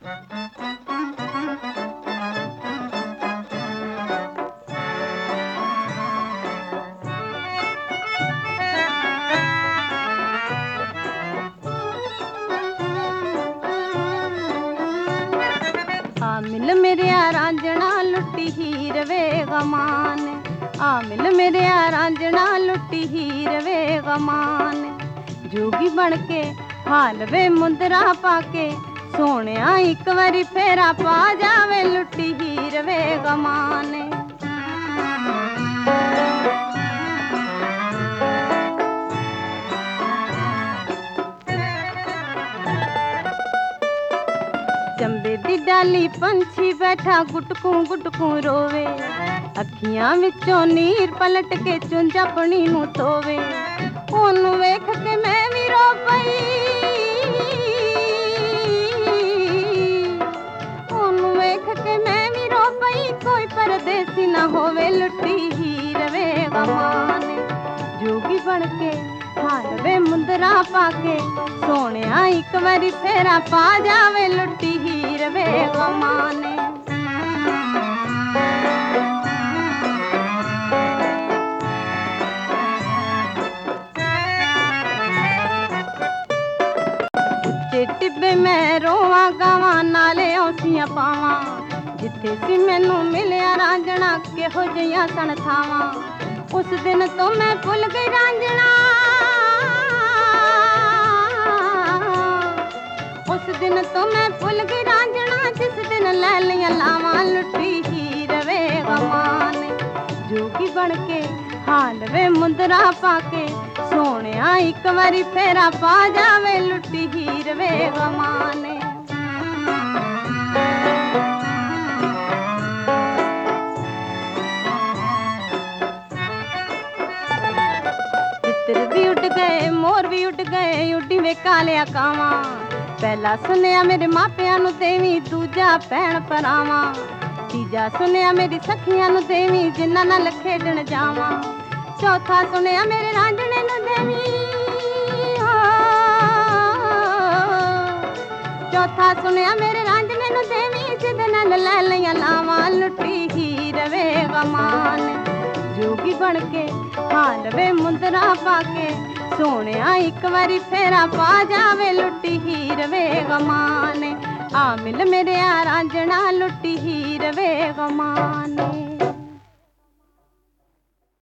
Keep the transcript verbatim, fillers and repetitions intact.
आ मिल मेरे रांझना लुट्टी हीर वे गमान, आ मिल मेरे रांझना लुट्टी हीर वे गमान। जोगी बन के हाल वे मुंदरा पाके, सोहणिया एक बारी फेरा पा जावे लुट्टी हीर वे गमान। चंबे दी डाली पंछी बैठा गुटकू गुटकू रोवे, अखियां विचों नीर पलट के चुंझ अपनी नू धोवे। ओनू वेख के मैं भी रो पई, ओनू वेख के मैं भी रो पई, कोई परदेसी ना होवे लुट्टी हीर वे गमान। जोगी बन के हाल वे मुंदरा पाके, सोहणिया एक बारी फेरा पा जावे लुट्टी हीर वे गमान। उच्चे टिब्बे मैं रोवां गावां, नाले औसियां पावां, जिथे सी मैनू मिलिया रांझना किहो जिहियां सन थावां। उस दिन तो मैं भुल गई रांझना, उस दिन तो मैं भुल गई रांझना, जिस दिन लै लियां लावां लुट्टी हीर वे गमान। जोगी बन के हाल वे मुंदरा पाके, सोहणिया एक बारी फेरा पा जावे लुट्टी हीर वे गमान। तितर भी उड़ गए, मोर भी उड़ गए, उड्डी वे कालिया कावां। पहला सुनिया मेरे मापिया नू देवी, दूजा भैन भरावां। तीजा सुनिया मेरी सखियां नू देवी, जिन्हां नाल खेडण जावां। चौथा सुनिया मेरे रांझणे नू देवी, हो चौथा सुनिया मेरे रांझणे नू देवी, जिहदे नाल लै लियां लावां लुट्टी हीर वे गमान। जोगी बन के हाल वे मुंदरा पाके, सोहणिया एक बारी फेरा पा जावे लुट्टी हीर वे गमान। आ मिल मेरे रांझना लुट्टी हीर वे गमान।